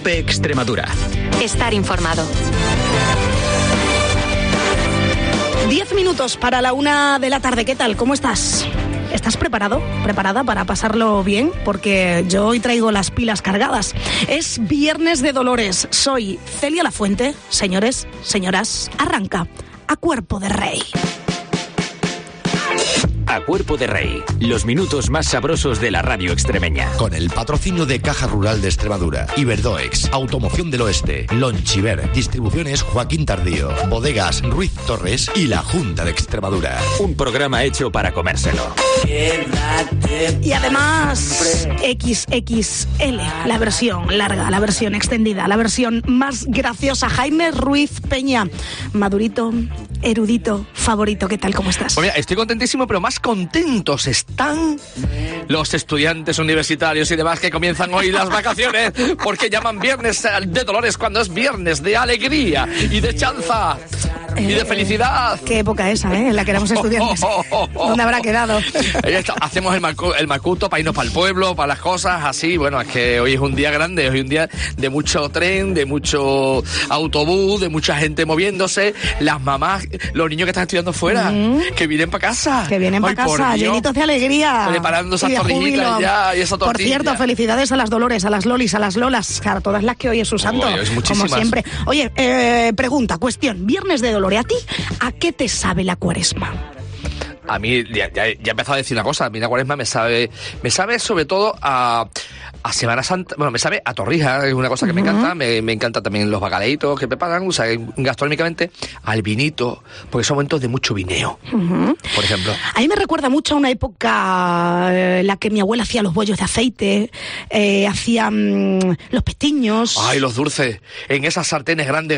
COPE Extremadura. Estar informado. 10 minutos para la 1 de la tarde. ¿Qué tal? ¿Cómo estás? ¿Estás preparado? ¿Preparada para pasarlo bien? Porque yo hoy traigo las pilas cargadas. Es Viernes de Dolores. Soy Celia Lafuente. Señores, señoras, arranca A Cuerpo de Rey. A Cuerpo de Rey, los minutos más sabrosos de la radio extremeña. Con el patrocinio de Caja Rural de Extremadura, Iberdoex, Automoción del Oeste, Lonchiver, Distribuciones Joaquín Tardío, Bodegas Ruiz Torres y la Junta de Extremadura. Un programa hecho para comérselo. Y además XXL, la versión larga, la versión extendida, la versión más graciosa. Jaime Ruiz Peña, madurito, erudito, favorito. ¿Qué tal? ¿Cómo estás? Pues mira, estoy contentísimo, pero más contentos están los estudiantes universitarios y demás que comienzan hoy las vacaciones, porque llaman Viernes de Dolores cuando es viernes de alegría y de chanza y de felicidad. Qué época esa, en la que éramos estudiantes. ¿Dónde habrá quedado? Hacemos el macuto para irnos para el pueblo, para las cosas así. Bueno, es que hoy es un día grande, hoy es un día de mucho tren, de mucho autobús, de mucha gente moviéndose, las mamás, los niños que están estudiando fuera, que vienen para casa. Que vienen para casa, llenitos de alegría. Preparando esas torrillitas ya y esa tortilla. Por cierto, felicidades a las Dolores, a las Lolis, a las Lolas, a todas las que hoy es su santo, como siempre. Oye, pregunta, cuestión, Viernes de Dolores, ¿a ti a qué te sabe la Cuaresma? A mí, ya he empezado a decir una cosa, a mí la Cuaresma me sabe sobre todo a Semana Santa, bueno, me sabe a torrija, es una cosa que me encanta, me encanta también los bacaleitos que preparan, o sea, gastronómicamente, al vinito, porque son momentos de mucho vineo, por ejemplo. A mí me recuerda mucho a una época en la que mi abuela hacía los bollos de aceite, hacía los pestiños. Ay, los dulces, en esas sartenes grandes.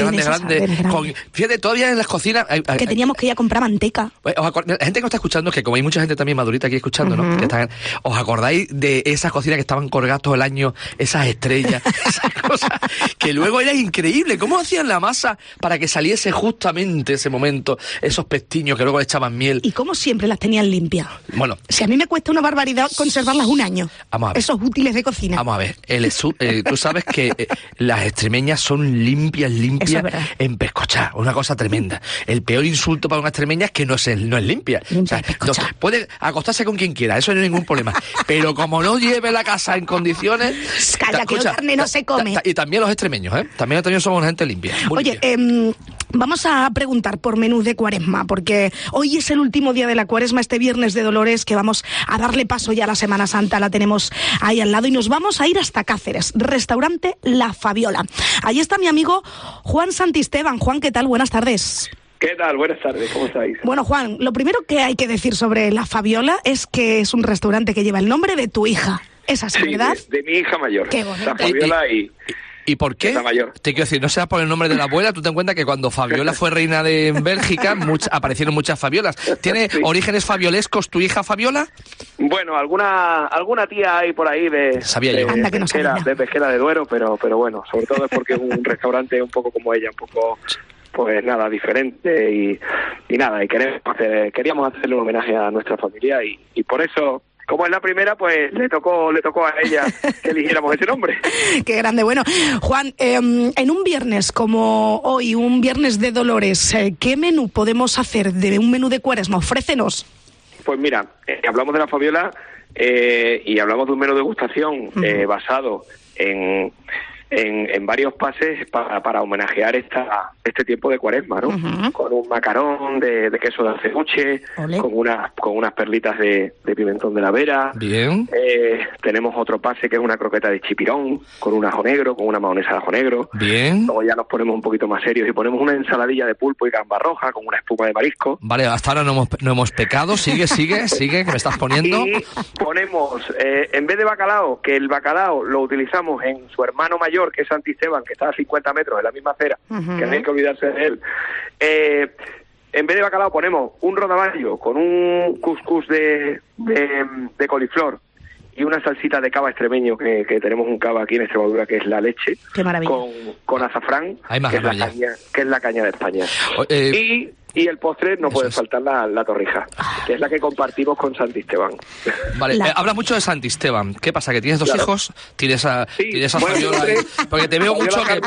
Fíjate, todavía en las cocinas... que teníamos que ir a comprar manteca. La gente que nos está escuchando, que como hay mucha gente también madurita aquí escuchando, ¿no? Que ¿os acordáis de esas cocinas que estaban colgadas todo el año, esas estrellas, esas cosas, que luego era increíble? ¿Cómo hacían la masa para que saliese justamente ese momento, esos pestiños que luego le echaban miel? Y como siempre las tenían limpias. Bueno. Si a mí me cuesta una barbaridad conservarlas un año. Vamos a ver. Esos útiles de cocina. Vamos a ver. Tú sabes que las extremeñas son limpias en pescochar. Una cosa tremenda. El peor insulto para una extremeña es que no es limpia. O sea, puede acostarse con quien quiera, eso no hay ningún problema. Pero como no lleve la casa en condiciones... Calla, que la carne no se come. Y también los extremeños, También los extremeños somos una gente limpia. Oye, vamos a preguntar por menús de Cuaresma, porque hoy es el último día de la Cuaresma, este Viernes de Dolores, que vamos a darle paso ya a la Semana Santa, la tenemos ahí al lado, y nos vamos a ir hasta Cáceres, restaurante La Fabiola. Ahí está mi amigo Juan Santisteban. Juan, ¿qué tal? Buenas tardes. ¿Qué tal? Buenas tardes, ¿cómo estáis? Bueno, Juan, lo primero que hay que decir sobre La Fabiola es que es un restaurante que lleva el nombre de tu hija. ¿Es así, verdad? De mi hija mayor. Qué bonito. La Fabiola ¿Y por qué? La mayor. Te quiero decir, no sea por el nombre de la abuela, tú ten en cuenta que cuando Fabiola fue reina de Bélgica, aparecieron muchas Fabiolas. ¿Tiene orígenes fabiolescos tu hija Fabiola? Bueno, alguna tía hay por ahí de Pesquera de Duero, pero bueno, sobre todo es porque es un restaurante un poco como ella, un poco... pues nada, diferente y nada, y queríamos hacerle un homenaje a nuestra familia y por eso, como es la primera, pues le tocó a ella que eligiéramos ese nombre. Qué grande. Bueno, Juan, en un viernes como hoy, un Viernes de Dolores, ¿qué menú podemos hacer de un menú de Cuaresma? Ofrécenos. Pues mira, hablamos de La Fabiola y hablamos de un menú de degustación basado en varios pases para homenajear este tiempo de Cuaresma, ¿no? Con un macarón de queso de acebuche, con unas perlitas de pimentón de la Vera. Bien. Tenemos otro pase que es una croqueta de chipirón, con un ajo negro, con una mahonesa de ajo negro. Bien. Luego ya nos ponemos un poquito más serios y ponemos una ensaladilla de pulpo y gamba roja con una espuma de marisco. Vale, hasta ahora no hemos pecado. Sigue, que me estás poniendo. Y ponemos, en vez de bacalao, que el bacalao lo utilizamos en su hermano mayor, que es Santisteban, que está a 50 metros de la misma acera, que no hay que olvidarse de él. En vez de bacalao ponemos un rodaballo con un cuscús de coliflor y una salsita de cava extremeño, que tenemos un cava aquí en Extremadura, que es la leche. Qué maravilla. Con azafrán, que es la caña de España. Y Y el postre no puede faltar la torrija, que es la que compartimos con Santisteban. Vale, habla mucho de Santisteban. ¿Qué pasa? ¿Que tienes dos hijos? ¿Tienes a Fabiola ahí? Porque te veo mucho que...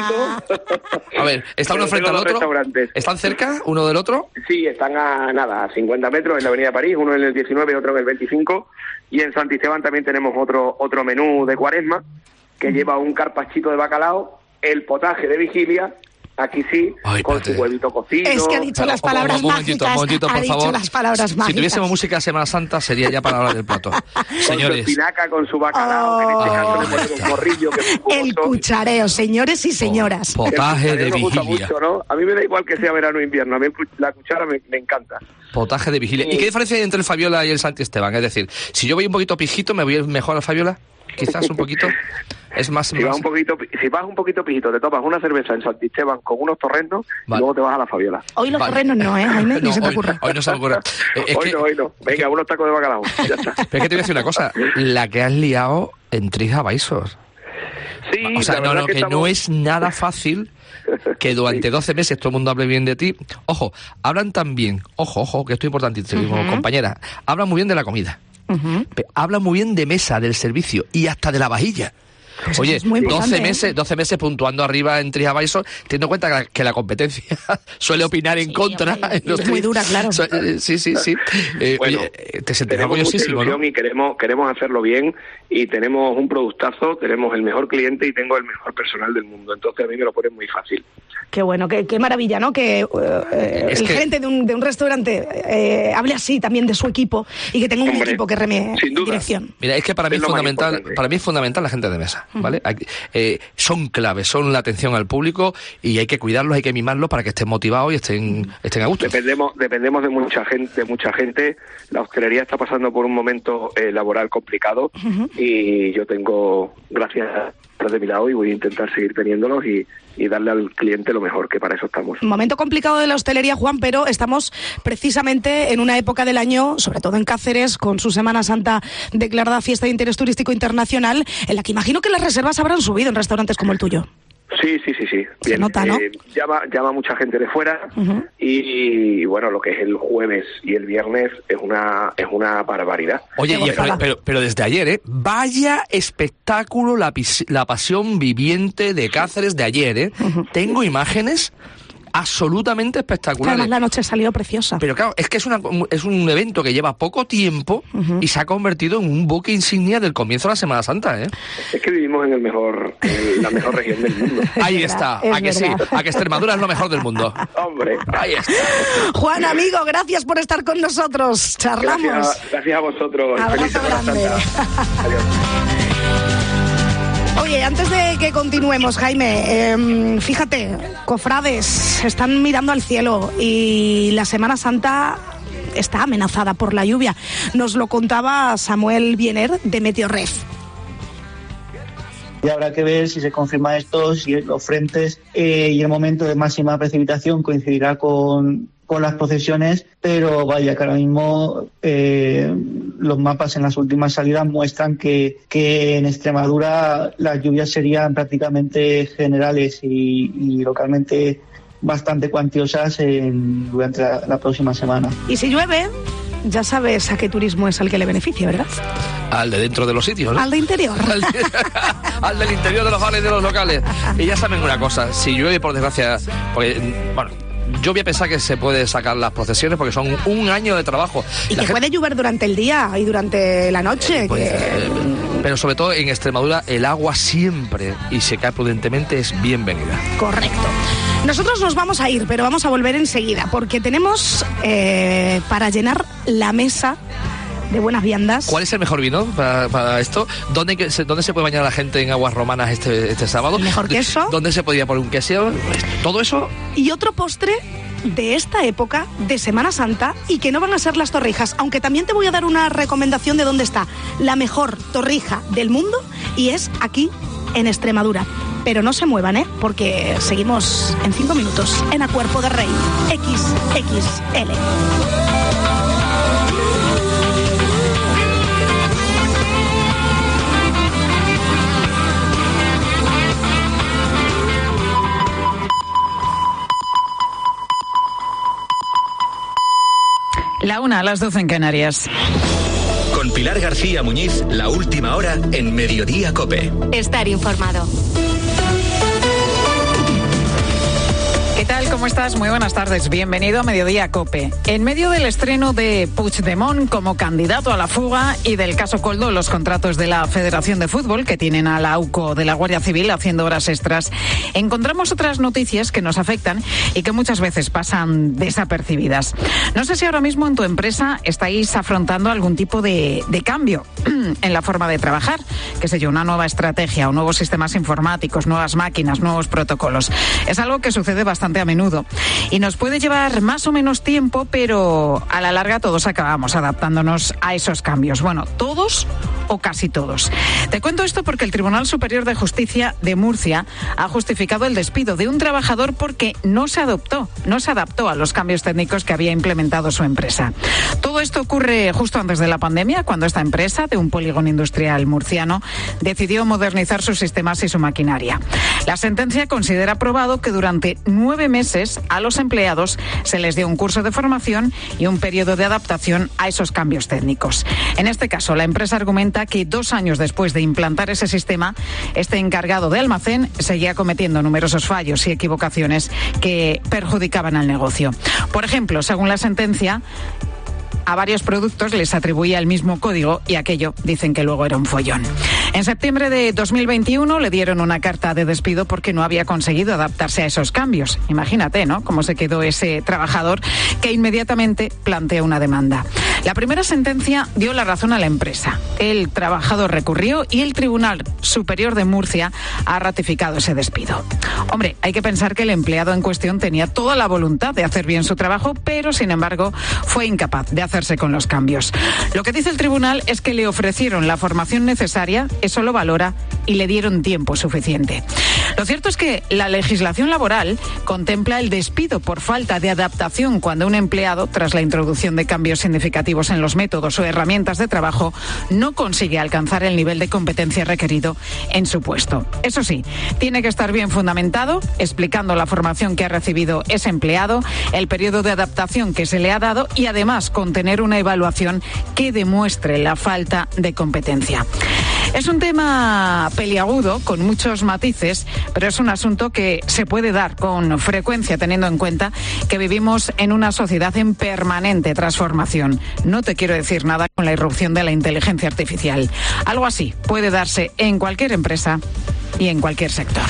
A ver, ¿está uno frente al otro? ¿Están cerca uno del otro? Sí, están a 50 metros en la Avenida París, uno en el 19 y otro en el 25. Y en Santisteban también tenemos otro menú de Cuaresma, que lleva un carpachito de bacalao, el potaje de vigilia, aquí sí, con su huevito cocido. Es que ha dicho las palabras mágicas. Momentito, por favor. Las palabras mágicas. Si tuviésemos música de Semana Santa, sería ya para hablar del plato. Señores. Con su espinaca, con su bacalao, que en este caso le ponemos un morrillo, que es un el cuchareo, señores y señoras. Potaje de vigilia. Mucho, ¿no? A mí me da igual que sea verano o invierno, a mí la cuchara me encanta. Potaje de vigilia. ¿Y qué diferencia hay entre el Fabiola y el Santisteban? Es decir, si yo voy un poquito pijito, ¿me voy mejor al Fabiola? Quizás un poquito. Es más... Si vas un poquito pijito, te tomas una cerveza en Santisteban con unos torrenos, y luego te vas a la Fabiola. Hoy los torrenos no, Jaime, ni se te ocurre. Hoy no se me ocurre. Hoy no. Venga, unos tacos de bacalao, ya está. Pero es que te voy a decir una cosa, la que has liado en Trija Baisos. Sí, o sea, no es nada fácil que durante 12 meses todo el mundo hable bien de ti. Ojo, hablan también, ojo, que esto es importantísimo, compañera, hablan muy bien de la comida. Habla muy bien de mesa, del servicio y hasta de la vajilla. Pues oye, 12 meses puntuando arriba en Trija Baisos, teniendo en cuenta que la competencia suele opinar en contra. Es muy dura, claro. Sí. Bueno, oye, te sentirás orgullosísimo, ¿no? Y queremos hacerlo bien, y tenemos un productazo, tenemos el mejor cliente y tengo el mejor personal del mundo. Entonces a mí me lo pone muy fácil. Qué bueno, qué maravilla, ¿no? Que el gerente de un restaurante hable así también de su equipo y que tenga un equipo que reme en dirección. Mira, es que para mí es fundamental la gente de mesa, ¿vale? Son claves, son la atención al público y hay que cuidarlos, hay que mimarlos para que estén motivados y estén a gusto. Dependemos de mucha gente. La hostelería está pasando por un momento laboral complicado y yo tengo, gracias de mi lado, y voy a intentar seguir teniéndolos y darle al cliente lo mejor, que para eso estamos. Momento complicado de la hostelería, Juan, pero estamos precisamente en una época del año, sobre todo en Cáceres, con su Semana Santa declarada Fiesta de Interés Turístico Internacional, en la que imagino que las reservas habrán subido en restaurantes como el tuyo. Sí. Bien, se nota, ¿no? Llama mucha gente de fuera y bueno, lo que es el jueves y el viernes es una barbaridad. Oye, pero desde ayer, vaya espectáculo la pasión viviente de Cáceres de ayer, Tengo imágenes absolutamente espectaculares. Además la noche salió preciosa. Pero claro, es que es un evento que lleva poco tiempo y se ha convertido en un buque insignia del comienzo de la Semana Santa, Es que vivimos en la mejor región del mundo. Ahí está, a que sí, a que Extremadura es lo mejor del mundo. Hombre. Ahí está. Juan, amigo, gracias por estar con nosotros. Charlamos. Gracias a vosotros. Feliz Semana Santa. Adiós. Oye, antes de que continuemos, Jaime, fíjate, cofrades están mirando al cielo y la Semana Santa está amenazada por la lluvia. Nos lo contaba Samuel Biener de Meteorref. Y habrá que ver si se confirma esto, si los frentes y el momento de máxima precipitación coincidirá con las procesiones, pero vaya que ahora mismo los mapas en las últimas salidas muestran que en Extremadura las lluvias serían prácticamente generales y localmente bastante cuantiosas durante la próxima semana. Y si llueve, ya sabes a qué turismo es al que le beneficia, ¿verdad? Al de dentro de los sitios, ¿no? Al de interior. Al del interior de los bares de los locales. Y ya saben una cosa, si llueve, por desgracia, yo voy a pensar que se puede sacar las procesiones porque son un año de trabajo. Y que puede llover durante el día y durante la noche. Pero sobre todo en Extremadura el agua siempre, y se cae prudentemente, es bienvenida. Correcto. Nosotros nos vamos a ir, pero vamos a volver enseguida porque tenemos para llenar la mesa de buenas viandas. ¿Cuál es el mejor vino para esto? ¿Dónde se puede bañar la gente en aguas romanas este sábado? ¿El mejor queso? ¿Dónde se podría poner un queso? Todo eso. Y otro postre de esta época de Semana Santa y que no van a ser las torrijas, aunque también te voy a dar una recomendación de dónde está la mejor torrija del mundo y es aquí en Extremadura. Pero no se muevan, porque seguimos en 5 minutos en A Cuerpo de Rey XXL. 1, a las 12 en Canarias. Con Pilar García Muñiz, la última hora en Mediodía COPE. Estar informado. ¿Qué tal? ¿Cómo estás? Muy buenas tardes. Bienvenido a Mediodía COPE. En medio del estreno de Puigdemont como candidato a la fuga y del caso Koldo, los contratos de la Federación de Fútbol que tienen a la AUCO de la Guardia Civil haciendo horas extras, encontramos otras noticias que nos afectan y que muchas veces pasan desapercibidas. No sé si ahora mismo en tu empresa estáis afrontando algún tipo de cambio en la forma de trabajar, qué sé yo, una nueva estrategia o nuevos sistemas informáticos, nuevas máquinas, nuevos protocolos. Es algo que sucede bastante a menudo y nos puede llevar más o menos tiempo, pero a la larga todos acabamos adaptándonos a esos cambios. Bueno, todos o casi todos. Te cuento esto porque el Tribunal Superior de Justicia de Murcia ha justificado el despido de un trabajador porque no se adaptó a los cambios técnicos que había implementado su empresa. Todo esto ocurre justo antes de la pandemia, cuando esta empresa de un polígono industrial murciano decidió modernizar sus sistemas y su maquinaria. La sentencia considera probado que durante 9 meses a los empleados se les dio un curso de formación y un periodo de adaptación a esos cambios técnicos. En este caso, la empresa argumenta que 2 años después de implantar ese sistema, este encargado de almacén seguía cometiendo numerosos fallos y equivocaciones que perjudicaban al negocio. Por ejemplo, según la sentencia, a varios productos les atribuía el mismo código y aquello dicen que luego era un follón. En septiembre de 2021 le dieron una carta de despido porque no había conseguido adaptarse a esos cambios. Imagínate, ¿no?, cómo se quedó ese trabajador que inmediatamente planteó una demanda. La primera sentencia dio la razón a la empresa. El trabajador recurrió y el Tribunal Superior de Murcia ha ratificado ese despido. Hombre, hay que pensar que el empleado en cuestión tenía toda la voluntad de hacer bien su trabajo, pero sin embargo fue incapaz de hacerse con los cambios. Lo que dice el tribunal es que le ofrecieron la formación necesaria, eso lo valora, y le dieron tiempo suficiente. Lo cierto es que la legislación laboral contempla el despido por falta de adaptación cuando un empleado, tras la introducción de cambios significativos en los métodos o herramientas de trabajo, no consigue alcanzar el nivel de competencia requerido en su puesto. Eso sí, tiene que estar bien fundamentado, explicando la formación que ha recibido ese empleado, el periodo de adaptación que se le ha dado y además contener una evaluación que demuestre la falta de competencia. Es un tema peliagudo, con muchos matices, pero es un asunto que se puede dar con frecuencia teniendo en cuenta que vivimos en una sociedad en permanente transformación. No te quiero decir nada con la irrupción de la inteligencia artificial. Algo así puede darse en cualquier empresa y en cualquier sector.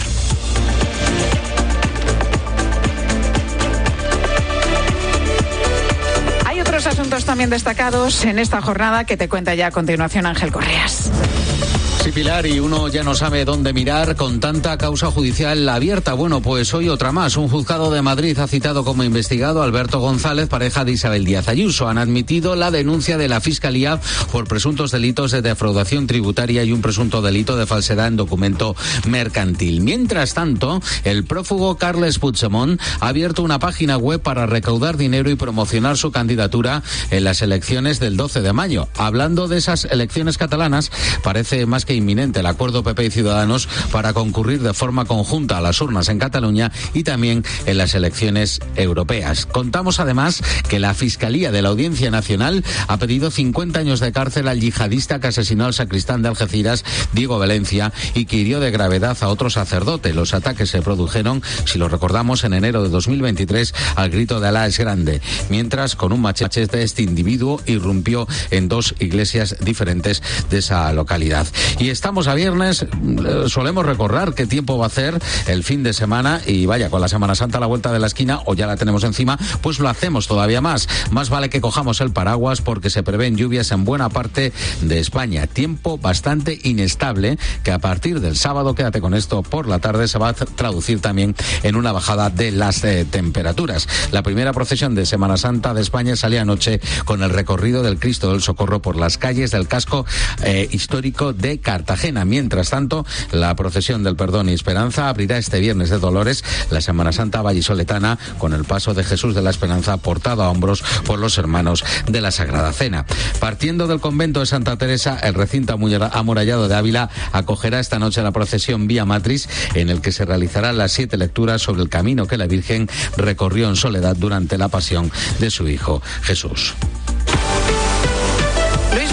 Hay otros asuntos también destacados en esta jornada que te cuenta ya a continuación Ángel Correas. Sí, Pilar, y uno ya no sabe dónde mirar con tanta causa judicial abierta. Bueno, pues hoy otra más. Un juzgado de Madrid ha citado como investigado a Alberto González, pareja de Isabel Díaz Ayuso. Han admitido la denuncia de la Fiscalía por presuntos delitos de defraudación tributaria y un presunto delito de falsedad en documento mercantil. Mientras tanto, el prófugo Carles Puigdemont ha abierto una página web para recaudar dinero y promocionar su candidatura en las elecciones del 12 de mayo. Hablando de esas elecciones catalanas, parece más que inminente el acuerdo PP y Ciudadanos para concurrir de forma conjunta a las urnas en Cataluña y también en las elecciones europeas. Contamos además que la Fiscalía de la Audiencia Nacional ha pedido 50 años de cárcel al yihadista que asesinó al sacristán de Algeciras, Diego Valencia, y que hirió de gravedad a otro sacerdote. Los ataques se produjeron, si lo recordamos, en enero de 2023 al grito de Alá es grande, mientras con un machete este individuo irrumpió en 2 iglesias diferentes de esa localidad. Y estamos a viernes, solemos recordar qué tiempo va a hacer el fin de semana y vaya, con la Semana Santa a la vuelta de la esquina o ya la tenemos encima, pues lo hacemos todavía más. Más vale que cojamos el paraguas porque se prevén lluvias en buena parte de España. Tiempo bastante inestable que a partir del sábado, quédate con esto, por la tarde se va a traducir también en una bajada de las temperaturas. La primera procesión de Semana Santa de España salía anoche con el recorrido del Cristo del Socorro por las calles del casco histórico de Cartagena. Mientras tanto, la procesión del Perdón y Esperanza abrirá este viernes de Dolores la Semana Santa vallisoletana con el paso de Jesús de la Esperanza portado a hombros por los hermanos de la Sagrada Cena. Partiendo del convento de Santa Teresa, el recinto amurallado de Ávila acogerá esta noche la procesión Vía Matris, en el que se realizarán las 7 lecturas sobre el camino que la Virgen recorrió en soledad durante la pasión de su Hijo Jesús.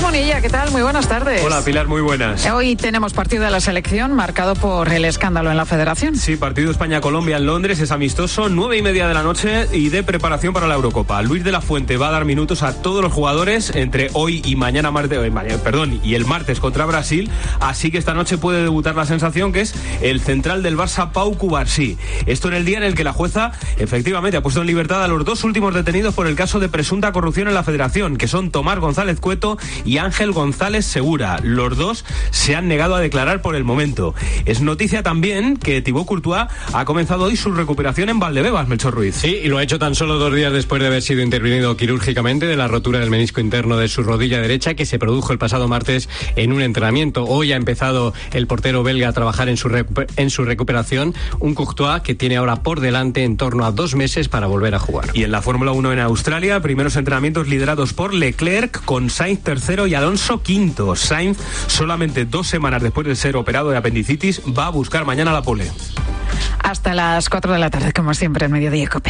Monilla, ¿qué tal? Muy buenas tardes. Hola Pilar, muy buenas. Hoy tenemos partido de la selección marcado por el escándalo en la Federación. Sí, partido España-Colombia en Londres, es amistoso, 9:30 de la noche y de preparación para la Eurocopa. Luis de la Fuente va a dar minutos a todos los jugadores entre hoy y y el martes contra Brasil, así que esta noche puede debutar la sensación que es el central del Barça, Pau Cubarsí. Esto en el día en el que la jueza efectivamente ha puesto en libertad a los dos últimos detenidos por el caso de presunta corrupción en la Federación, que son Tomás González Cueto y Ángel González Segura. Los dos se han negado a declarar por el momento. Es noticia también que Thibaut Courtois ha comenzado hoy su recuperación en Valdebebas, Melchor Ruiz. Sí, y lo ha hecho tan solo 2 días después de haber sido intervenido quirúrgicamente de la rotura del menisco interno de su rodilla derecha, que se produjo el pasado martes en un entrenamiento. Hoy ha empezado el portero belga a trabajar en su recuperación, un Courtois que tiene ahora por delante en torno a 2 meses para volver a jugar. Y en la Fórmula 1 en Australia, primeros entrenamientos liderados por Leclerc, con Sainz tercero y Alonso quinto. Sainz, solamente 2 semanas después de ser operado de apendicitis, va a buscar mañana la pole. Hasta las 4 de la tarde, como siempre, en Mediodía COPE.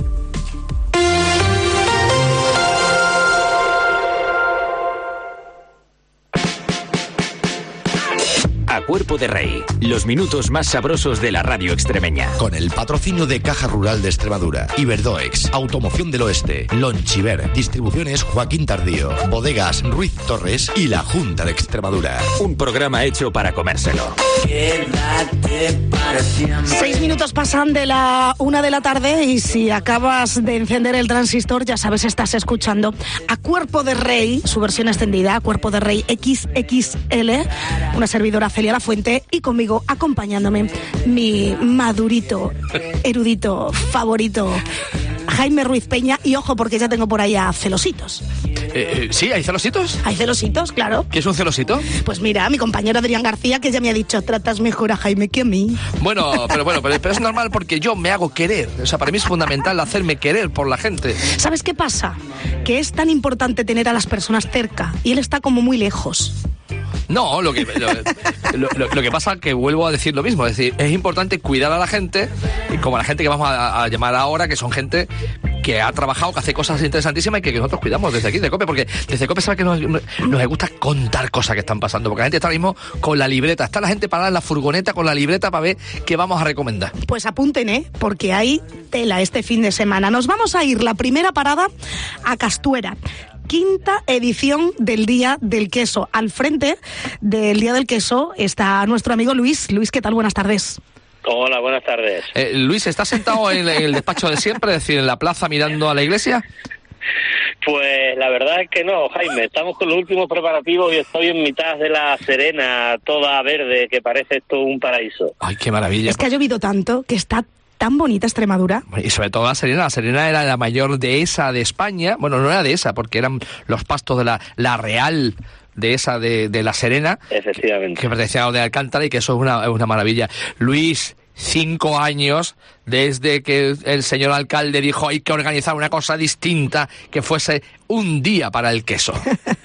A Cuerpo de Rey, los minutos más sabrosos de la radio extremeña. Con el patrocinio de Caja Rural de Extremadura, Iberdoex, Automoción del Oeste, Lonchiver, Distribuciones Joaquín Tardío, Bodegas Ruiz Torres y la Junta de Extremadura. Un programa hecho para comérselo. 6 minutos pasan de la 1 de la tarde y si acabas de encender el transistor, ya sabes, estás escuchando A Cuerpo de Rey, su versión extendida, A Cuerpo de Rey XXL, una servidora Celia La Fuente y conmigo acompañándome mi madurito, erudito, favorito, Jaime Ruiz Peña, y ojo porque ya tengo por ahí a celositos. ¿Sí? ¿Hay celositos? Hay celositos, claro. ¿Qué es un celosito? Pues mira, mi compañero Adrián García, que ya me ha dicho, tratas mejor a Jaime que a mí. Pero es normal porque yo me hago querer. O sea, para mí es fundamental hacerme querer por la gente. ¿Sabes qué pasa? Que es tan importante tener a las personas cerca y él está como muy lejos. No, lo que pasa es que vuelvo a decir lo mismo. Es decir, es importante cuidar a la gente, como a la gente que vamos a llamar ahora, que son gente que ha trabajado, que hace cosas interesantísimas y que nosotros cuidamos desde aquí, de COPE, porque desde COPE sabe que nos gusta contar cosas que están pasando, porque la gente está ahora mismo con la libreta, está la gente parada en la furgoneta con la libreta para ver qué vamos a recomendar. Pues apunten, porque hay tela este fin de semana. Nos vamos a ir, la primera parada, a Castuera. 5ª edición del Día del Queso. Al frente del Día del Queso está nuestro amigo Luis. Luis, ¿qué tal? Buenas tardes. Hola, buenas tardes. Luis, ¿estás sentado en el despacho de siempre, es decir, en la plaza mirando a la iglesia? Pues la verdad es que no, Jaime. Estamos con los últimos preparativos y estoy en mitad de La Serena, toda verde, que parece esto un paraíso. Ay, qué maravilla. Es que ha llovido tanto que está tan bonita Extremadura. Y sobre todo La Serena. La Serena era la mayor dehesa de España. Bueno, no era dehesa, porque eran los pastos de la Real Dehesa de La Serena. Efectivamente. Que pertenecía a de Alcántara y que eso es una maravilla. Luis, 5 años desde que el señor alcalde dijo hay que organizar una cosa distinta, que fuese un día para el queso.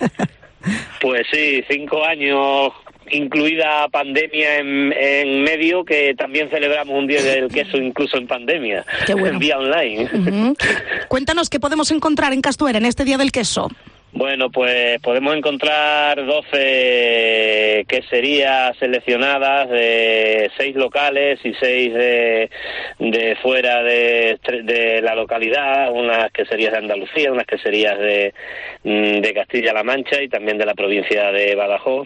Pues sí, 5 años, incluida pandemia en medio, que también celebramos un día del queso incluso en pandemia. Qué bueno. Vía online. Uh-huh. Cuéntanos qué podemos encontrar en Castuera en este Día del Queso. Bueno, pues podemos encontrar 12 queserías seleccionadas de 6 locales y 6 de fuera de la localidad, unas queserías de Andalucía, unas queserías de Castilla-La Mancha y también de la provincia de Badajoz.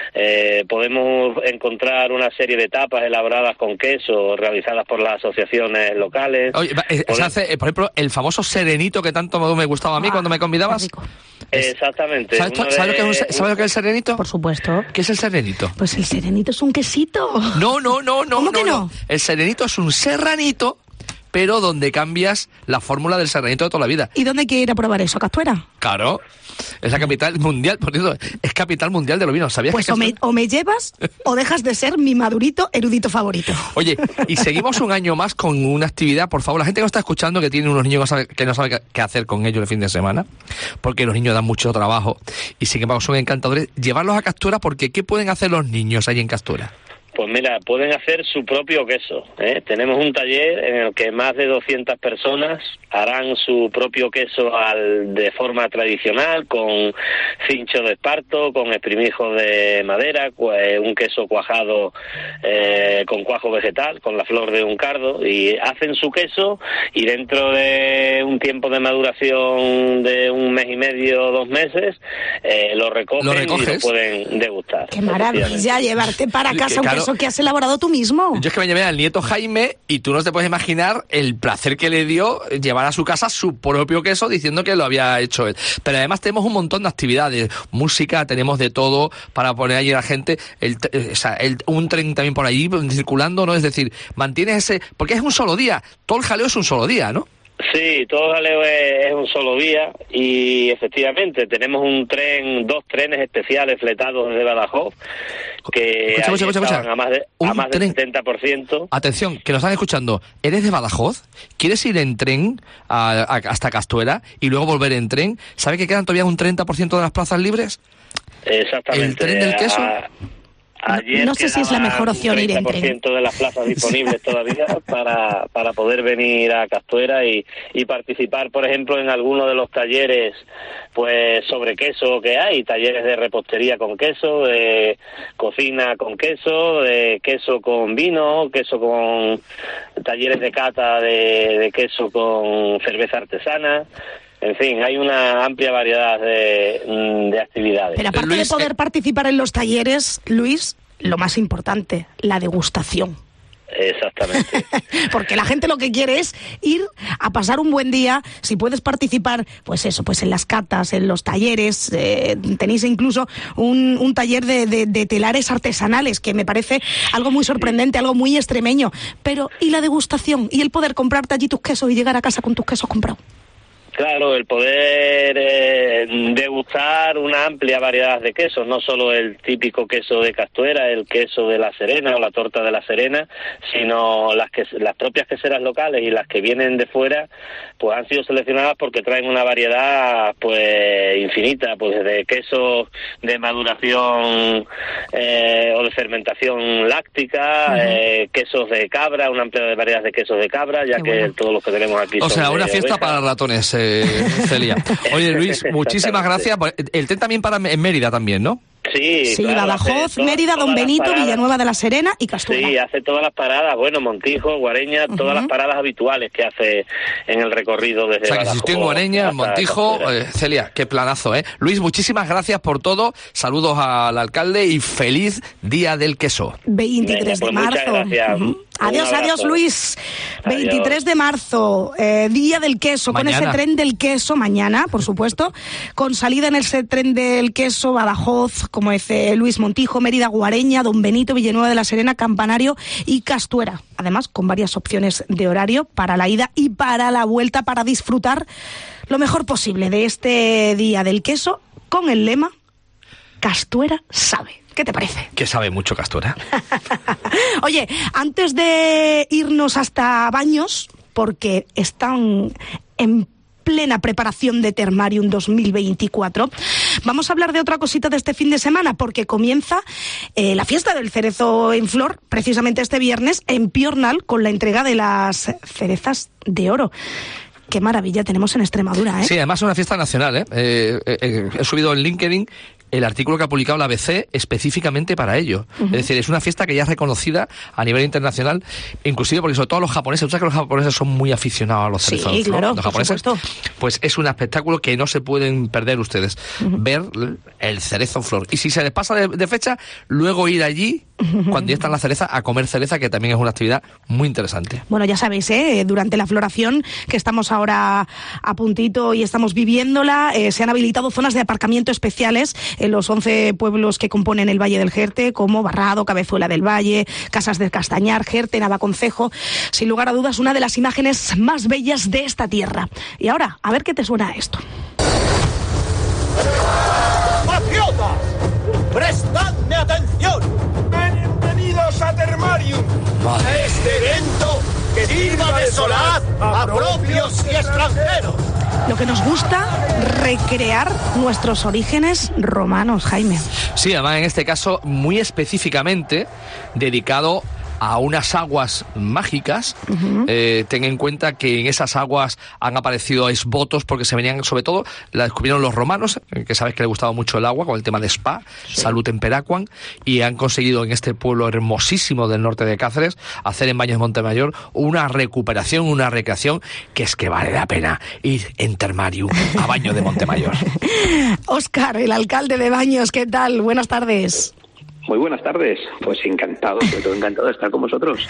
Podemos encontrar una serie de tapas elaboradas con queso realizadas por las asociaciones locales. Oye, se hace, por ejemplo, el famoso serenito que tanto me gustaba a mí cuando me convidabas. Exactamente. ¿Sabes lo que es el serenito? Por supuesto. ¿Qué es el serenito? Pues el serenito es un quesito. No. ¿Cómo que no? El serenito es un serranito, pero donde cambias la fórmula del serranito de toda la vida. ¿Y dónde hay que ir a probar eso? ¿Castuera? Claro. Es la capital mundial, por cierto, es capital mundial de los vinos. ¿Sabías? Pues que o me llevas o dejas de ser mi madurito erudito favorito. Oye, y seguimos un año más con una actividad, por favor, la gente que nos está escuchando, que tiene unos niños que no sabe qué hacer con ellos el fin de semana, porque los niños dan mucho trabajo y sin embargo son encantadores, llevarlos a Castuera, porque ¿qué pueden hacer los niños ahí en Castuera? Pues mira, pueden hacer su propio queso, ¿eh? Tenemos un taller en el que más de 200 personas harán su propio queso de forma tradicional, con cincho de esparto, con esprimijos de madera, un queso cuajado con cuajo vegetal, con la flor de un cardo, y hacen su queso, y dentro de un tiempo de maduración de 1 mes y medio, 2 meses, lo recogen y lo pueden degustar. ¡Qué maravilla llevarte para casa un queso que has elaborado tú mismo! Yo es que me llevé al nieto Jaime y tú no te puedes imaginar el placer que le dio llevar a su casa su propio queso diciendo que lo había hecho él. Pero además tenemos un montón de actividades, música, tenemos de todo para poner allí a la gente, un tren también por allí circulando, ¿no? Es decir, mantienes ese... Porque es un solo día, todo el jaleo es un solo día, ¿no? Sí, todo el jaleo es un solo día y efectivamente tenemos 2 trenes especiales fletados desde Badajoz que escucha. a más del 70%. Atención, que nos están escuchando. ¿Eres de Badajoz? ¿Quieres ir en tren hasta Castuera y luego volver en tren? ¿Sabes que quedan todavía un 30% de las plazas libres? Exactamente. ¿El tren del queso? Ayer no sé si es la mejor opción ir en tren. 30% de las plazas disponibles todavía para poder venir a Castuera y participar, por ejemplo, en alguno de los talleres pues sobre queso que hay, talleres de repostería con queso, de cocina con queso, de queso con vino, queso con talleres de cata de queso con cerveza artesana. En fin, hay una amplia variedad de actividades. Pero aparte de poder participar en los talleres, Luis, lo más importante, la degustación. Exactamente. Porque la gente lo que quiere es ir a pasar un buen día. Si puedes participar, pues eso, pues en las catas, en los talleres, tenéis incluso un taller de telares artesanales, que me parece algo muy sorprendente, algo muy extremeño. Pero, ¿y la degustación? ¿Y el poder comprarte allí tus quesos y llegar a casa con tus quesos comprados? Claro, el poder degustar una amplia variedad de quesos, no solo el típico queso de Castuera, el queso de La Serena o la torta de La Serena, sino las propias queseras locales y las que vienen de fuera, pues han sido seleccionadas porque traen una variedad pues infinita, pues de quesos de maduración o de fermentación láctica, quesos de cabra, una amplia variedad de quesos de cabra, ya que todos los que tenemos aquí son una fiesta ovejas. para ratones, Celia. Oye, Luis, muchísimas gracias. El tren también para en Mérida también, ¿no? Sí, claro, Badajoz, Mérida, Don Benito, Villanueva de la Serena y Castuera. Sí, hace todas las paradas, bueno, Montijo, Guareña, todas las paradas habituales que hace en el recorrido desde Badajoz. O sea, que si estoy en Guareña, en Montijo, Celia, qué planazo, ¿eh? Luis, muchísimas gracias por todo, saludos al alcalde y feliz Día del Queso. 23 de marzo. Adiós, Luis. Adiós. 23 de marzo, Día del Queso, mañana. Con ese tren del queso, mañana, por supuesto, con salida en ese tren del queso, Badajoz, como dice Luis, Montijo, Mérida, Guareña, Don Benito, Villanueva de la Serena, Campanario y Castuera. Además, con varias opciones de horario para la ida y para la vuelta, para disfrutar lo mejor posible de este Día del Queso, con el lema Castuera sabe. ¿Qué te parece? Que sabe mucho Castuera. Oye, antes de irnos hasta Baños, porque están en plena preparación de Termarium 2024, vamos a hablar de otra cosita de este fin de semana, porque comienza la fiesta del cerezo en flor, precisamente este viernes, en Piornal, con la entrega de las cerezas de oro. Qué maravilla tenemos en Extremadura, ¿eh? Sí, además es una fiesta nacional, ¿eh? He subido en LinkedIn el artículo que ha publicado la ABC específicamente para ello. Es decir, es una fiesta que ya es reconocida a nivel internacional, inclusive porque sobre todo los japoneses, tú sabes que los japoneses son muy aficionados a los cerezos. Sí, claro, los japoneses, por supuesto. Pues es un espectáculo que no se pueden perder ustedes, ver el cerezo en flor. Y si se les pasa de fecha, luego ir allí, cuando ya está la cereza, a comer cereza, que también es una actividad muy interesante. Bueno, ya sabéis, durante la floración, que estamos ahora a puntito y estamos viviéndola, se han habilitado zonas de aparcamiento especiales en los 11 pueblos que componen el Valle del Jerte, como Barrado, Cabezuela del Valle, Casas del Castañar, Jerte, Navaconcejo. Sin lugar a dudas, una de las imágenes más bellas de esta tierra. Y ahora, a ver qué te suena esto. ¡Patriotas! ¡Prestadme atención! ¡Bienvenidos a Termarium! A este evento que sirva de solaz a propios y extranjeros. Lo que nos gusta, recrear nuestros orígenes romanos, Jaime. Sí, además en este caso muy específicamente dedicado a unas aguas mágicas. Ten en cuenta que en esas aguas han aparecido esbotos porque se venían, sobre todo, la descubrieron los romanos, que sabes que les gustaba mucho el agua con el tema de spa, salud temperaquam, y han conseguido en este pueblo hermosísimo del norte de Cáceres hacer en Baños de Montemayor una recuperación, una recreación que es que vale la pena ir en Termarium a Baños de Montemayor. Óscar, el alcalde de Baños, ¿qué tal? Buenas tardes. Muy buenas tardes, pues encantado, sobre todo encantado de estar con vosotros.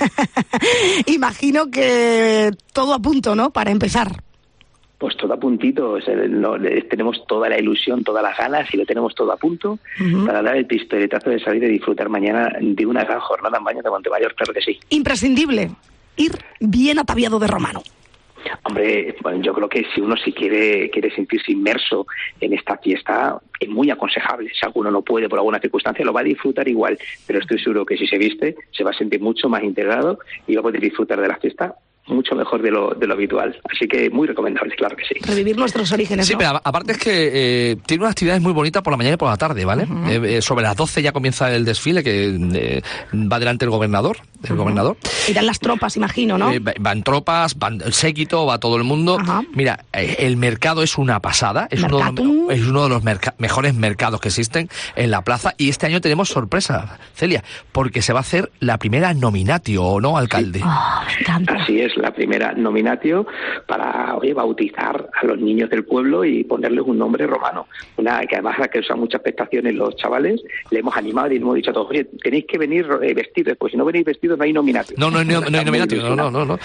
Imagino que todo a punto, ¿no?, para empezar. Pues todo a puntito, tenemos toda la ilusión, todas las ganas y lo tenemos todo a punto para dar el pistoletazo de salir y disfrutar mañana de una gran jornada en Baños de Montemayor, claro que sí. Imprescindible, ir bien ataviado de romano. Hombre, bueno, yo creo que si uno quiere sentirse inmerso en esta fiesta, es muy aconsejable. Si alguno no puede por alguna circunstancia, lo va a disfrutar igual, pero estoy seguro que si se viste, se va a sentir mucho más integrado y va a poder disfrutar de la fiesta mucho mejor de lo habitual. Así que muy recomendable, claro que sí. Revivir nuestros orígenes, sí, ¿no? Pero aparte es que tiene unas actividades muy bonitas por la mañana y por la tarde, ¿vale? Sobre las 12 ya comienza el desfile, que va delante el gobernador. Irán las tropas, imagino, ¿no? Van tropas, van el séquito, va todo el mundo. Mira, el mercado es una pasada, es uno de los mejores mercados que existen en la plaza, y este año tenemos sorpresa, Celia, porque se va a hacer la primera nominatio, ¿o no, alcalde? Sí. Me encanta. Así es, la primera nominatio para bautizar a los niños del pueblo y ponerles un nombre romano. Una que además ha causado mucha expectación en los chavales. Le hemos animado y le hemos dicho a todos, oye, tenéis que venir vestidos, pues si no venís vestidos no hay nominatio. No hay nominatio, no.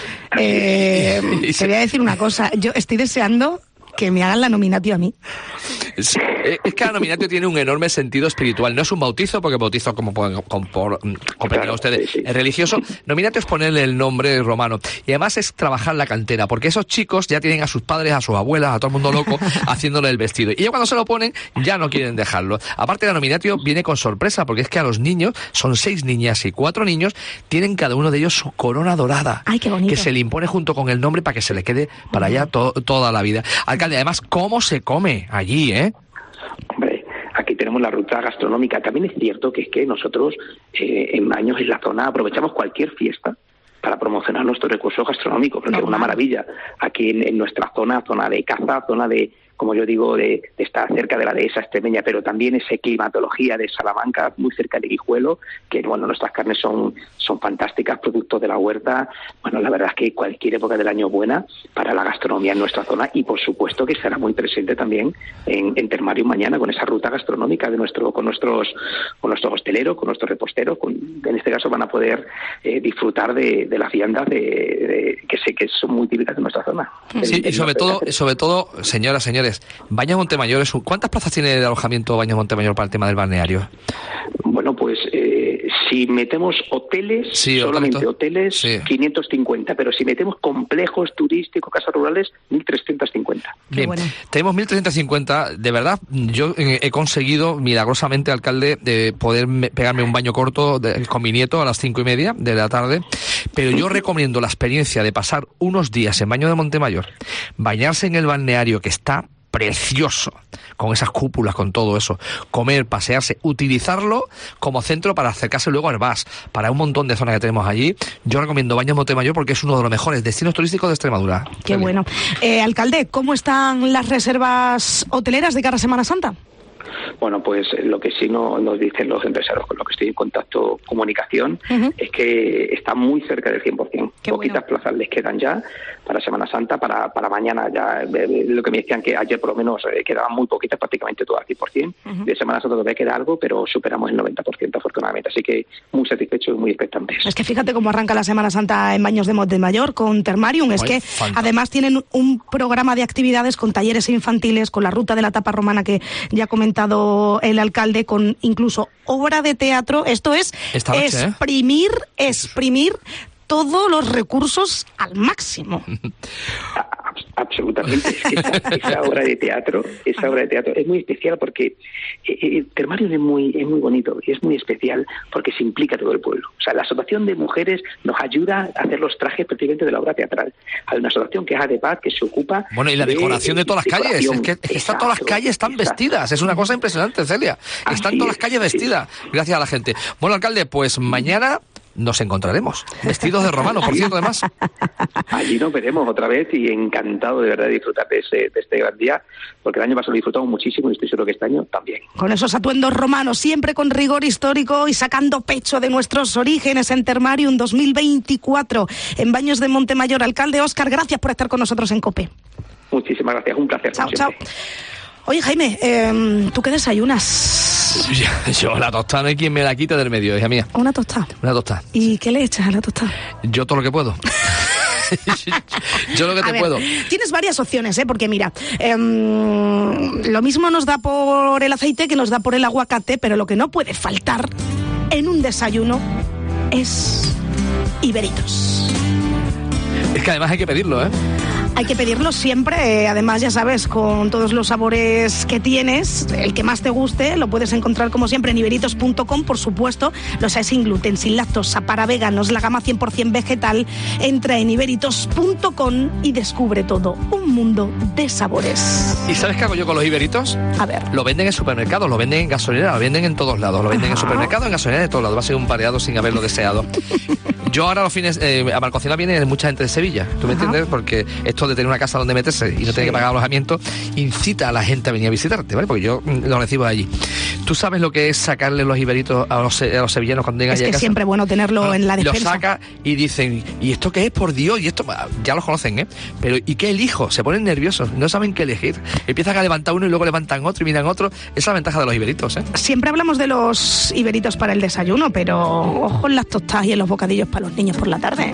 Te voy a decir una cosa, yo estoy deseando que me hagan la nominatio a mí. Es que la nominatio tiene un enorme sentido espiritual. No es un bautizo, porque bautizo, como pueden comprender ustedes, es religioso. Nominatio es ponerle el nombre romano. Y además es trabajar la cantera, porque esos chicos ya tienen a sus padres, a sus abuelas, a todo el mundo loco, haciéndole el vestido. Y ya cuando se lo ponen, ya no quieren dejarlo. Aparte, la nominatio viene con sorpresa, porque es que a los niños, son 6 niñas y 4 niños, tienen cada uno de ellos su corona dorada. ¡Ay, qué bonito! Que se le impone junto con el nombre para que se le quede para allá toda la vida. Alcalde, además, ¿cómo se come allí, Hombre, aquí tenemos la ruta gastronómica. También es cierto que nosotros en Baños, en la zona, aprovechamos cualquier fiesta para promocionar nuestros recursos gastronómicos, porque es una maravilla. Aquí en nuestra zona de caza, zona de, como yo digo, de estar cerca de la dehesa extremeña, pero también esa climatología de Salamanca, muy cerca de Guijuelo, que bueno, nuestras carnes son fantásticas, productos de la huerta. Bueno, la verdad es que cualquier época del año es buena para la gastronomía en nuestra zona, y por supuesto que estará muy presente también en Termarium mañana con esa ruta gastronómica de con nuestros hosteleros, con nuestros reposteros, en este caso van a poder disfrutar de las viandas que sé que son muy típicas de nuestra zona. Sí, y sobre todo, señoras, señores, Baños Montemayor ¿cuántas plazas tiene de alojamiento Baños Montemayor para el tema del balneario? Bueno, pues si metemos hoteles, solamente hoteles, 550, pero si metemos complejos turísticos, casas rurales, 1.350. Bien, bueno. Tenemos 1.350, de verdad, yo he conseguido milagrosamente, alcalde, de poder pegarme un baño corto con mi nieto a las 5:30 de la tarde, pero yo recomiendo la experiencia de pasar unos días en Baños de Montemayor, bañarse en el balneario, que está precioso, con esas cúpulas, con todo eso, comer, pasearse, utilizarlo como centro para acercarse luego al Herbás, para un montón de zonas que tenemos allí. Yo recomiendo Baños Montemayor porque es uno de los mejores destinos turísticos de Extremadura. Qué bueno. Alcalde, ¿cómo están las reservas hoteleras de cara a Semana Santa? Bueno, pues lo que sí nos dicen los empresarios con los que estoy en contacto, comunicación, es que está muy cerca del 100%. Poquitas plazas les quedan ya para Semana Santa, para mañana ya. Lo que me decían que ayer por lo menos quedaban muy poquitas, prácticamente todas al 100%. De Semana Santa todavía queda algo, pero superamos el 90% afortunadamente. Así que muy satisfechos y muy expectantes. Es que fíjate cómo arranca la Semana Santa en Baños de Montemayor con Termarium. Es que además tienen un programa de actividades con talleres infantiles, con la ruta de la tapa romana que ya ha comentado el alcalde, con incluso obra de teatro. Esto es exprimir todos los recursos al máximo. Absolutamente. Es que esa obra de teatro es muy especial porque Termarium es muy bonito y es muy especial porque se implica todo el pueblo. O sea, la asociación de mujeres nos ayuda a hacer los trajes prácticamente de la obra teatral. Hay una asociación que es ADEPAD que se ocupa... Bueno, y la decoración de todas las calles. Es que están todas las calles están vestidas. Es una cosa impresionante, Celia. Están todas las calles vestidas. Gracias a la gente. Bueno, alcalde, pues mañana nos encontraremos. Vestidos de romano, por cierto, además. Allí nos veremos otra vez y encantado de verdad de disfrutar de este gran día, porque el año pasado lo disfrutamos muchísimo y estoy seguro que este año también. Con esos atuendos romanos, siempre con rigor histórico y sacando pecho de nuestros orígenes en Termarium 2024, en Baños de Montemayor. Alcalde Óscar, gracias por estar con nosotros en COPE. Muchísimas gracias, un placer. Chao, chao. Oye, Jaime, ¿tú qué desayunas? Yo la tostada no hay quien me la quite del medio, hija mía. ¿Una tostada? Una tostada. ¿Y qué le echas a la tostada? Yo todo lo que puedo. Yo lo que te puedo. Tienes varias opciones, porque mira, lo mismo nos da por el aceite que nos da por el aguacate, pero lo que no puede faltar en un desayuno es iberitos. Es que además hay que pedirlo, Hay que pedirlo siempre, además ya sabes, con todos los sabores que tienes, el que más te guste, lo puedes encontrar como siempre en iberitos.com, por supuesto, los hay sin gluten, sin lactosa, para veganos, la gama 100% vegetal. Entra en iberitos.com y descubre todo, un mundo de sabores. ¿Y sabes qué hago yo con los iberitos? A ver. Lo venden en supermercados, lo venden en gasolinera, lo venden en todos lados, lo venden en supermercados, en gasolinera, de todos lados. Va a ser un pareado sin haberlo deseado. Yo ahora los fines, a Malcocina viene mucha gente de Sevilla, ¿tú me entiendes? Porque esto de tener una casa donde meterse y no tener que pagar alojamiento incita a la gente a venir a visitarte, ¿vale? Porque yo lo recibo allí. ¿Tú sabes lo que es sacarle los iberitos a los sevillanos cuando llegan allí a casa? Es siempre bueno tenerlo en la despensa. Lo saca y dicen, ¿y esto qué es? Por Dios, y esto ya los conocen, pero ¿y qué elijo? Se ponen nerviosos, no saben qué elegir. Empiezan a levantar uno y luego levantan otro y miran otro. Esa es la ventaja de los iberitos, Siempre hablamos de los iberitos para el desayuno, pero ojo en las tostadas y en los bocadillos para los niños por la tarde.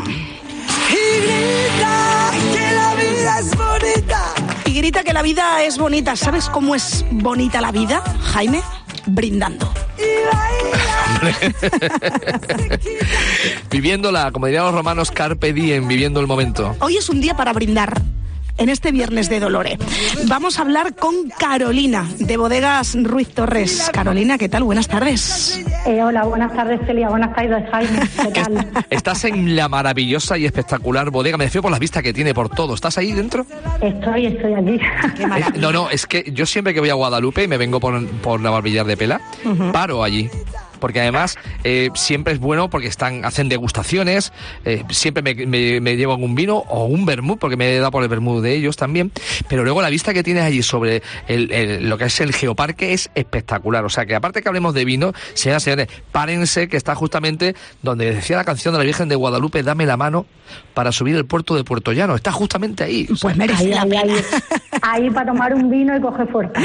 Y grita que la vida es bonita. ¿Sabes cómo es bonita la vida, Jaime? Brindando. Viviéndola, como dirían los romanos, carpe diem, viviendo el momento. Hoy es un día para brindar. En este viernes de Dolores vamos a hablar con Carolina, de Bodegas Ruiz Torres. Carolina, ¿qué tal? Buenas tardes. Hola, buenas tardes, Celia. Buenas tardes, Jaime. ¿Qué tal? Estás en la maravillosa y espectacular bodega. Me refiero por las vistas que tiene, por todo. ¿Estás ahí dentro? Estoy aquí. No, es que yo siempre que voy a Guadalupe y me vengo por Navalvillar de Pela, paro allí. Porque además siempre es bueno porque hacen degustaciones, siempre me llevan un vino o un vermut, porque me he dado por el vermut de ellos también, pero luego la vista que tienes allí sobre lo que es el geoparque es espectacular. O sea que aparte que hablemos de vino, señoras y señores, párense que está justamente donde decía la canción de la Virgen de Guadalupe, dame la mano para subir el puerto de Puerto Llano. Está justamente ahí. Pues merece la pena. Ahí para tomar un vino y coger fuerza.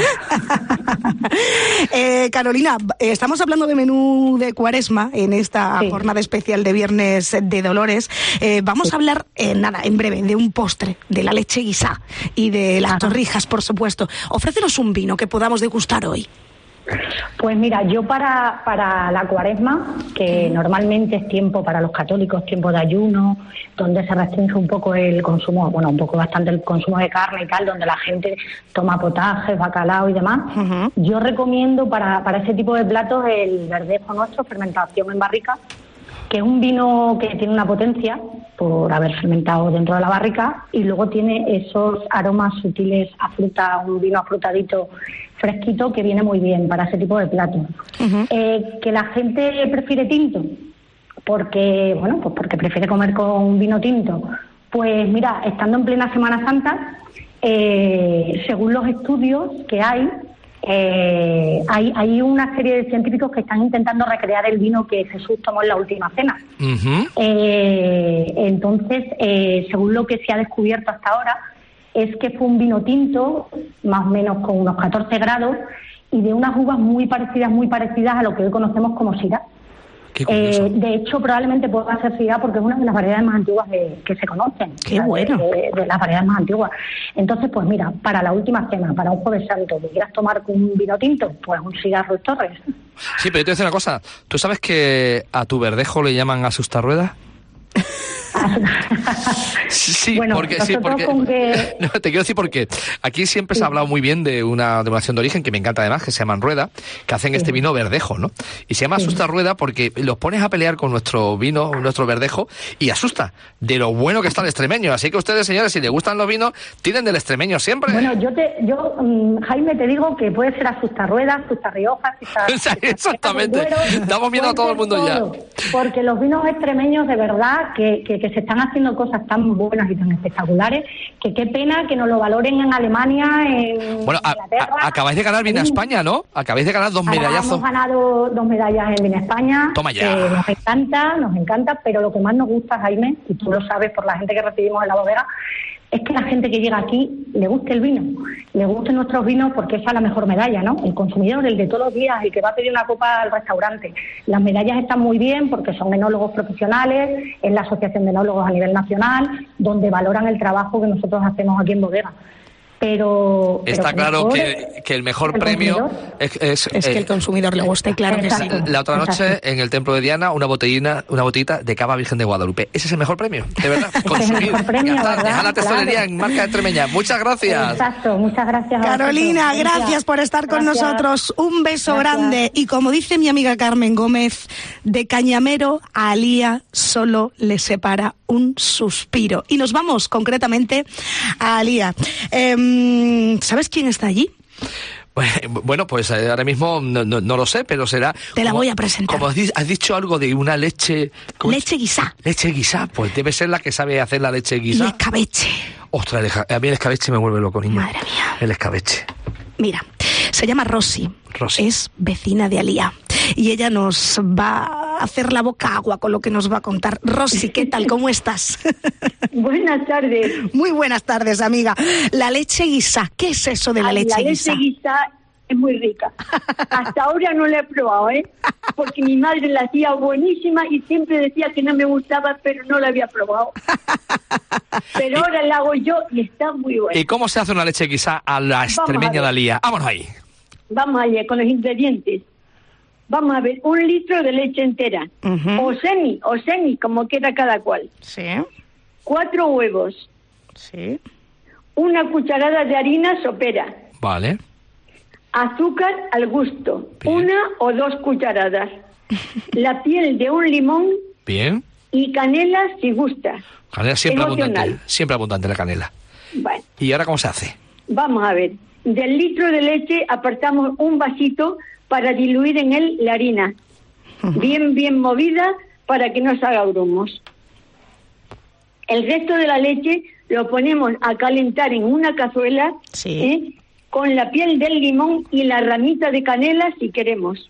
Carolina, estamos hablando de menú de Cuaresma en esta jornada especial de Viernes de Dolores. Vamos a hablar, en breve, de un postre, de la leche guisá y de las torrijas, por supuesto. Ofrécenos un vino que podamos degustar hoy. Pues mira, yo para la Cuaresma, que normalmente es tiempo para los católicos, tiempo de ayuno, donde se restringe un poco el consumo, bastante el consumo de carne y tal, donde la gente toma potajes, bacalao y demás, yo recomiendo para ese tipo de platos el verdejo nuestro, fermentación en barrica, que es un vino que tiene una potencia por haber fermentado dentro de la barrica y luego tiene esos aromas sutiles a fruta, un vino afrutadito fresquito que viene muy bien para ese tipo de platos. Que la gente prefiere tinto porque prefiere comer con vino tinto. Pues mira, estando en plena Semana Santa, según los estudios que hay una serie de científicos que están intentando recrear el vino que Jesús tomó en la última cena. Entonces, según lo que se ha descubierto hasta ahora, es que fue un vino tinto, más o menos con unos 14 grados, y de unas uvas muy parecidas a lo que hoy conocemos como Syrah. De hecho, probablemente pueda ser Syrah porque es una de las variedades más antiguas que se conocen. ¡Qué bueno! De las variedades más antiguas. Entonces, pues mira, para la última cena, para un Jueves Santo, que quieras tomar con un vino tinto, pues un Syrah Ruiz Torres. Sí, pero yo te voy a decir una cosa. ¿Tú sabes que a tu verdejo le llaman asustarruedas? Sí, bueno, porque no, te quiero decir porque aquí siempre se ha hablado muy bien de una denominación de origen que me encanta además, que se llaman Rueda, que hacen este vino verdejo, ¿no? Y se llama Asusta Rueda porque los pones a pelear con nuestro vino, nuestro verdejo, y asusta de lo bueno que está el extremeño. Así que ustedes, señores, si les gustan los vinos, tienen del extremeño siempre. Bueno, Jaime, te digo que puede ser Asusta Rueda, Asusta Rioja, exactamente. Estamos viendo a todo el mundo todo, ya. Porque los vinos extremeños, de verdad, que se están haciendo cosas tan buenas y tan espectaculares, que qué pena que no lo valoren en Alemania, en Inglaterra. Acabáis de ganar Vina España, ¿no? Acabáis de ganar 2 medallazos. Hemos ganado 2 medallas en Vina España. Toma ya. Nos encanta, pero lo que más nos gusta, Jaime, y tú lo sabes por la gente que recibimos en la bodega, es que la gente que llega aquí le guste el vino, le gusten nuestros vinos, porque esa es la mejor medalla, ¿no? El consumidor, el de todos los días, el que va a pedir una copa al restaurante. Las medallas están muy bien porque son enólogos profesionales, es la Asociación de Enólogos a nivel nacional, donde valoran el trabajo que nosotros hacemos aquí en bodega. Pero está claro que el mejor premio es que el consumidor le guste, claro que sí. La otra noche en el Templo de Diana una botellita de cava Virgen de Guadalupe. Ese es el mejor premio, de verdad. Consumir. Deja la tesorería en marca extremeña. Muchas gracias. Exacto, muchas gracias. Carolina, gracias por estar con nosotros. Un beso grande. Y como dice mi amiga Carmen Gómez, de Cañamero a Alía solo le separa un suspiro. Y nos vamos concretamente a Alía. ¿Sabes quién está allí? Bueno, pues ahora mismo no lo sé, pero será... Te la voy a presentar. Como has dicho algo de una leche... Leche guisá. Leche guisá, pues debe ser la que sabe hacer la leche guisá. Y escabeche. Ostras, a mí el escabeche me vuelve loco, niño. Madre mía. El escabeche. Mira, se llama Rosy. Es vecina de Alía. Y ella nos va a hacer la boca agua con lo que nos va a contar. Rosy, ¿qué tal? ¿Cómo estás? Buenas tardes. Muy buenas tardes, amiga. La leche guisá, ¿qué es eso de la leche guisá? La leche guisá es muy rica. Hasta ahora no la he probado, porque mi madre la hacía buenísima y siempre decía que no me gustaba, pero no la había probado. Pero ahora la hago yo y está muy buena. ¿Y cómo se hace una leche guisá a la extremeña de Alía? Vámonos ahí. Vamos allá con los ingredientes. Vamos a ver, 1 litro de leche entera, o semi, como quiera cada cual. Sí. 4 huevos. Sí. 1 cucharada de harina sopera. Vale. Azúcar al gusto. Bien. 1 o 2 cucharadas. La piel de un limón. Bien. Y canela si gusta. Canela siempre abundante la canela. Bueno. ¿Y ahora cómo se hace? Vamos a ver. Del litro de leche apartamos un vasito para diluir en él la harina, bien movida para que no se haga grumos. El resto de la leche lo ponemos a calentar en una cazuela, con la piel del limón y la ramita de canela si queremos.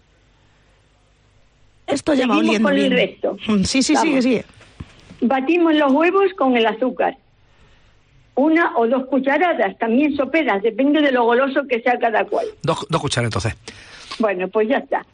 Esto ya va oliendo con bien. El resto. Sí, sigue. Batimos los huevos con el azúcar. 1 o 2 cucharadas, también soperas, depende de lo goloso que sea cada cual. 2 cucharadas entonces. Bueno, pues ya está.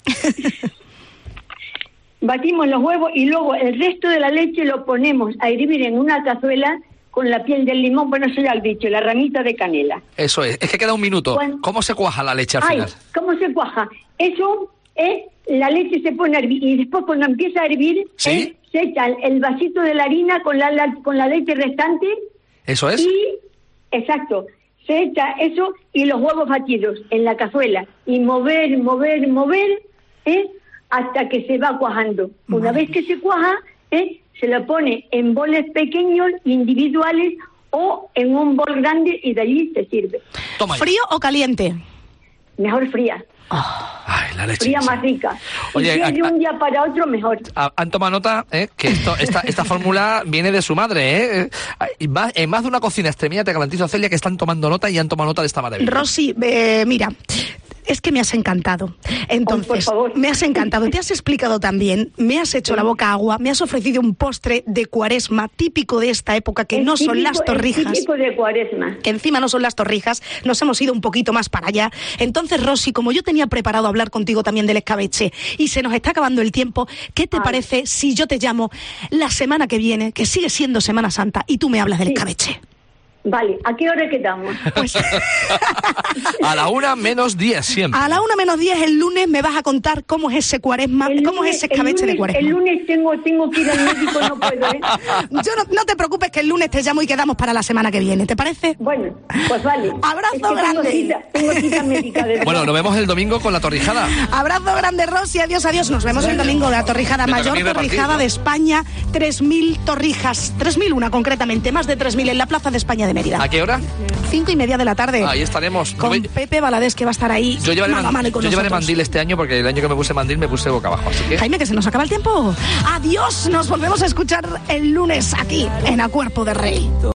Batimos los huevos y luego el resto de la leche lo ponemos a hervir en una cazuela con la piel del limón, bueno, eso ya lo he dicho, la ramita de canela. Eso es que queda un minuto. ¿Cómo se cuaja la leche al final? ¿Cómo se cuaja? Eso es, la leche se pone a hervir y después cuando empieza a hervir, se echa el vasito de la harina con la leche restante. ¿Eso es? Exacto. Se echa eso y los huevos batidos en la cazuela y mover, hasta que se va cuajando. Una vez que se cuaja, se lo pone en boles pequeños, individuales o en un bol grande y de allí se sirve. ¿Frío o caliente? Mejor fría. Ay, la leche. Fría más rica. Oye, y si es de un día para otro, mejor. Han tomado nota que esta fórmula viene de su madre. En más de una cocina extremeña te garantizo, Celia, que están tomando nota y han tomado nota de esta maravilla. Rosy, mira, es que me has encantado. Entonces, por favor. Me has encantado. Te has explicado también, me has hecho la boca agua, me has ofrecido un postre de Cuaresma típico de esta época, que no son las torrijas. Típico de Cuaresma. Que encima no son las torrijas, nos hemos ido un poquito más para allá. Entonces, Rosy, como yo tenía preparado hablar contigo también del escabeche y se nos está acabando el tiempo, ¿qué te parece si yo te llamo la semana que viene, que sigue siendo Semana Santa, y tú me hablas del escabeche? Vale, ¿a qué hora quedamos? Pues A la 1:10 siempre. a la 1:10 el lunes me vas a contar cómo es ese cuaresma, cómo es ese escabeche de cuaresma. El lunes tengo que ir al médico, no puedo, ¿eh? No te preocupes que el lunes te llamo y quedamos para la semana que viene, ¿te parece? Bueno, pues vale. Abrazo grande. Tengo cita médica, de verdad. Bueno, nos vemos el domingo con la torrijada. Abrazo grande, Rosy, adiós, adiós. Nos vemos el domingo de la torrijada, mayor torrijada de España, 3.000 torrijas, 3.001 concretamente, más de 3.000 en la Plaza de España de Mérida. ¿A qué hora? 5:30 de la tarde. Ahí estaremos. Con Pepe Valadez, que va a estar ahí. Yo llevaré mano a mano con nosotros. mandil este año, porque el año que me puse mandil me puse boca abajo, así que... Jaime, que se nos acaba el tiempo. Adiós, nos volvemos a escuchar el lunes aquí en A Cuerpo de Rey.